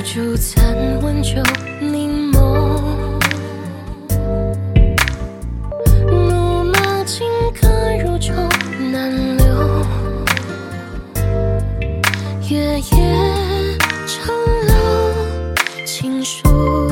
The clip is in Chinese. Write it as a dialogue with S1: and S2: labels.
S1: 烛残温酒凝眸，怒马金戈如愁难留，月夜长楼情书。